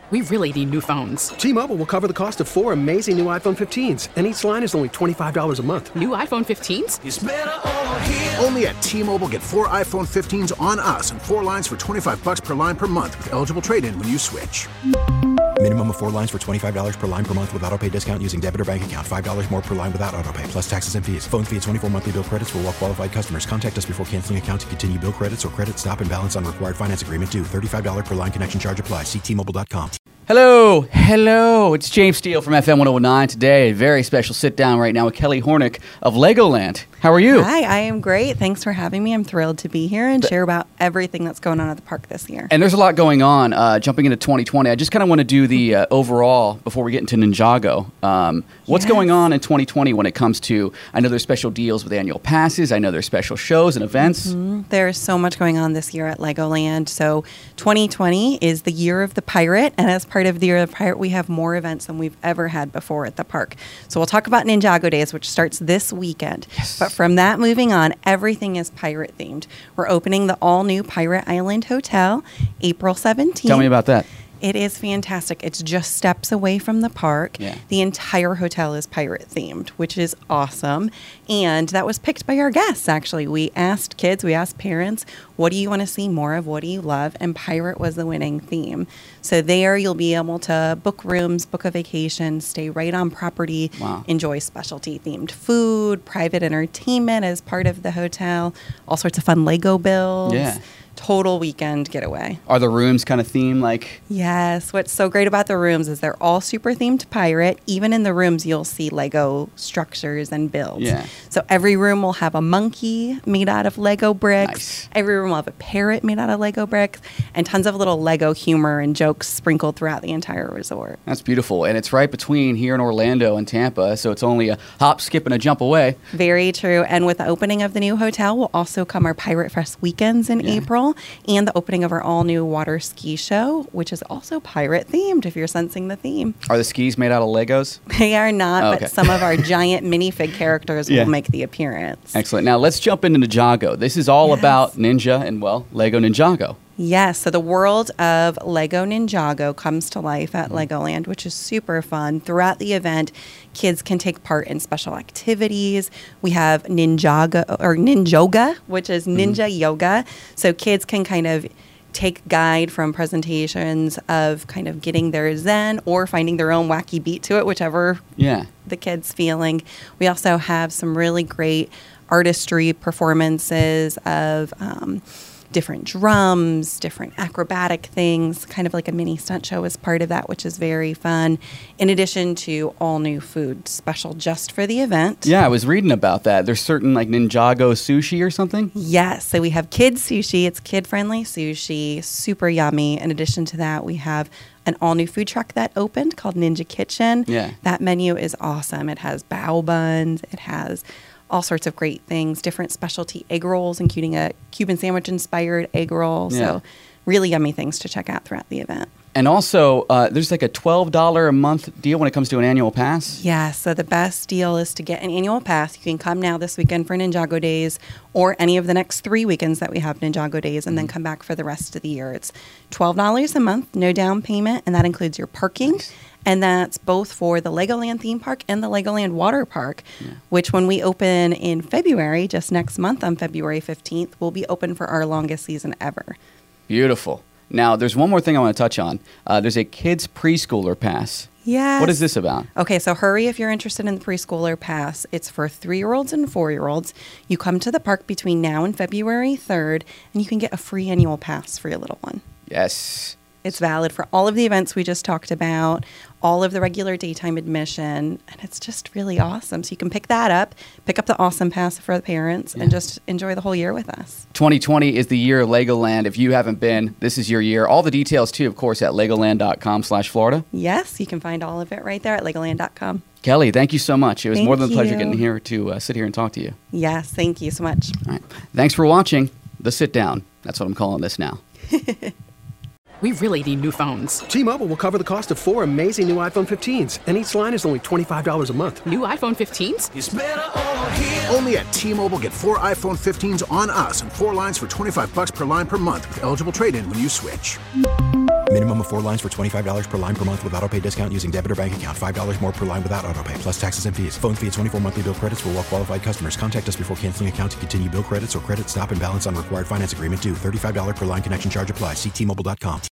We really need new phones. T-Mobile will cover the cost of 4 amazing new iPhone 15s, and each line is only $25 a month. New iPhone 15s? It's better over here. Only at T-Mobile, get 4 iPhone 15s on us and 4 lines for $25 per line per month with eligible trade-in when you switch. Minimum of 4 lines for $25 per line per month with autopay discount using debit or bank account. $5 more per line without autopay, plus taxes and fees. Phone fee at 24 monthly bill credits for well-qualified customers. Contact us before canceling account to continue bill credits or credit stop and balance on required finance agreement due. $35 per line connection charge applies. See T-Mobile.com. Hello. It's James Steele from FM 109. Today, a very special sit-down right now with Kelly Hornick of Legoland. How are you? Hi, I am great. Thanks for having me. I'm thrilled to be here and share about everything that's going on at the park this year. And there's a lot going on. Jumping into 2020, I just kind of want to do the overall before we get into Ninjago. What's going on in 2020 when it comes to, I know there's special deals with annual passes. I know there's special shows and events. Mm-hmm. There's so much going on this year at Legoland. So 2020 is the year of the pirate. And as part of the year of the pirate, we have more events than we've ever had before at the park. So we'll talk about Ninjago Days, which starts this weekend. Yes. But from that moving on, everything is pirate themed. We're opening the all-new Pirate Island Hotel April 17th. Tell me about that. It is fantastic. It's just steps away from the park. Yeah. The entire hotel is pirate themed, which is awesome. And that was picked by our guests, actually. We asked kids, we asked parents, what do you want to see more of? What do you love? And pirate was the winning theme. So there you'll be able to book rooms, book a vacation, stay right on property, Wow. enjoy specialty themed food, private entertainment as part of the hotel, all sorts of fun Lego builds. Yeah. Total weekend getaway. Are the rooms kind of themed like? Yes. What's so great about the rooms is they're all super themed pirate. Even in the rooms, you'll see Lego structures and builds. Yeah. So every room will have a monkey made out of Lego bricks. Nice. Every room will have a parrot made out of Lego bricks, and tons of little Lego humor and jokes sprinkled throughout the entire resort. That's beautiful. And it's right between here in Orlando and Tampa, so it's only a hop, skip, and a jump away. Very true. And with the opening of the new hotel will also come our Pirate Fest weekends in April, and the opening of our all-new water ski show, which is also pirate themed, if you're sensing the theme. Are the skis made out of Legos? They are not, Oh, okay. but some of our giant minifig characters Yeah. will make the appearance. Excellent. Now let's jump into Ninjago. This is all Yes. about Ninja and, well, Lego Ninjago. Yes, so the world of Lego Ninjago comes to life at Legoland, which is super fun. Throughout the event, kids can take part in special activities. We have Ninjoga, which is ninja yoga. So kids can kind of take guide from presentations of kind of getting their zen or finding their own wacky beat to it, whichever Yeah. the kids feeling. We also have some really great artistry performances of different drums, different acrobatic things, kind of like a mini stunt show as part of that, which is very fun, in addition to all new food special just for the event. Yeah, I was reading about that. There's certain like Ninjago sushi or something. Yes, so we have kids sushi. It's kid-friendly sushi, super yummy. In addition to that, we have an all-new food truck that opened called Ninja Kitchen. Yeah. That menu is awesome. It has bao buns. It has all sorts of great things, different specialty egg rolls, including a Cuban sandwich-inspired egg roll. Yeah. So really yummy things to check out throughout the event. And also, there's like a $12 a month deal when it comes to an annual pass. Yeah, so the best deal is to get an annual pass. You can come now this weekend for Ninjago Days or any of the next 3 weekends that we have Ninjago Days and then come back for the rest of the year. It's $12 a month, no down payment, and that includes your parking. Nice. And that's both for the Legoland theme park and the Legoland water park, which when we open in February, just next month on February 15th, will be open for our longest season ever. Beautiful. Now, there's one more thing I want to touch on. There's a kids preschooler pass. Yes. What is this about? Okay, so hurry if you're interested in the preschooler pass. It's for 3-year-olds and 4-year-olds. You come to the park between now and February 3rd, and you can get a free annual pass for your little one. Yes. It's valid for all of the events we just talked about, all of the regular daytime admission, and it's just really awesome. So you can pick that up, pick up the awesome pass for the parents, and just enjoy the whole year with us. 2020 is the year of Legoland. If you haven't been, this is your year. All the details, too, of course, at legoland.com/Florida. Yes, you can find all of it right there at legoland.com. Kelly, thank you so much. It was Thank more than a pleasure you. getting here to sit here and talk to you. Yes, thank you so much. All right. Thanks for watching The Sit Down. That's what I'm calling this now. We really need new phones. T-Mobile will cover the cost of 4 amazing new iPhone 15s, and each line is only $25 a month. New iPhone 15s? It's better over here. Only at T-Mobile, get 4 iPhone 15s on us and 4 lines for $25 per line per month with eligible trade-in when you switch. Minimum of 4 lines for $25 per line per month with auto pay discount using debit or bank account. $5 more per line without auto pay, plus taxes and fees. Phone fee at 24 monthly bill credits for well qualified customers. Contact us before canceling account to continue bill credits or credit stop and balance on required finance agreement due. $35 per line connection charge applies. See T-Mobile.com.